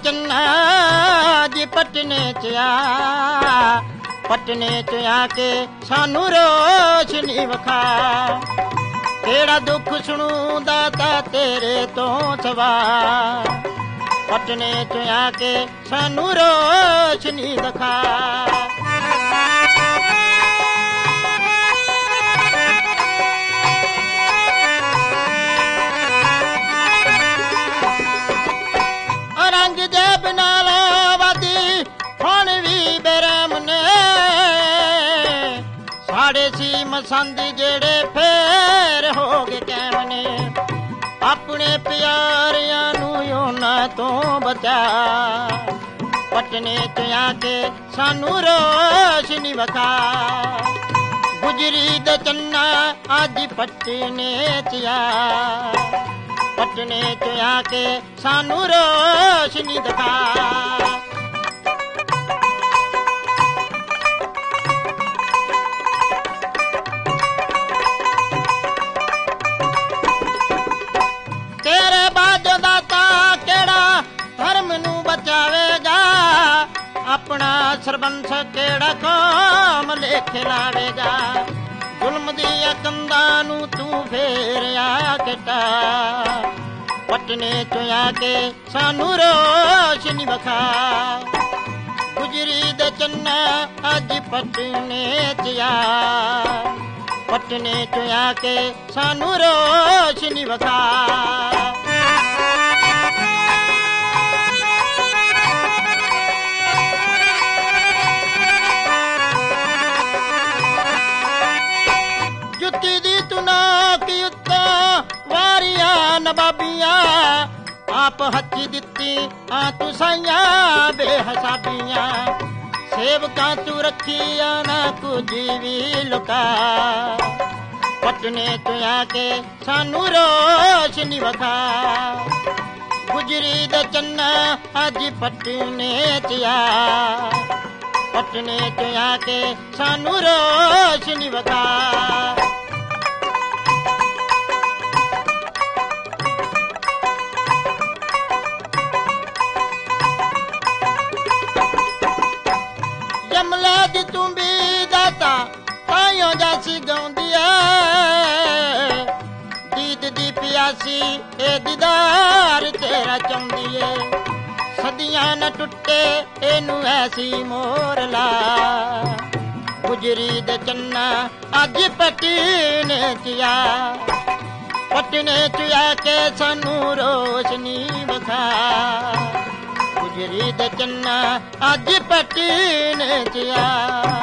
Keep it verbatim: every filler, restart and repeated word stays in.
चन्ना जी पटने च आ पटने च आके सानू रोशनी विखा केड़ा दुख सुनू दाता तेरे तो सवा पटने च आके सानू रोशनी दिखा रंग जे बिनाल वादी हुण भी बेरहम ने साढ़े सी मसंद जेड़े फेर हो गए कैम ने अपने प्यारियां नू उन्हां तो बचा पटने च आके सानू रोशनी विखा गुजरी दे चन्ना अज पटने च आ पटने च आके सानू रोशनी दिखा तेरे बाजो दाता केड़ा धर्म नू बचावेगा अपना सरबंस केड़ा कौम लेखे लावेगा जुल्म दिया कंधा नू तू फेर आ केटा पटने च आके सानू रोशनी विखा गुजरी दे चन्ना अज पटने च आ पटने च आके सानू रोशनी विखा जुत्ती दी तुना की उत्ता वारिया नबाबियां आप हथी दिती आ तू साइयां बेहसाबियां सेवकां तू रखिया ना कुछ भी लुका पटने च आके सानू रोशनी विखा गुजरी दे चन्ना अज पटने च आ पटने च आके सानू रोशनी विखा जमले दी तू भी दाता ताइयों जासी गाउंदी ऐ दीद दी प्यासी ए दीदार तेरा चाहुंदी ऐ सदियां न टुटे एनू ऐसी मोर ला गुजरी दे चन्ना अज पटने च आ पटने च आके सानू रोशनी विखा गुजरी दे चन्ना अज पटने च आ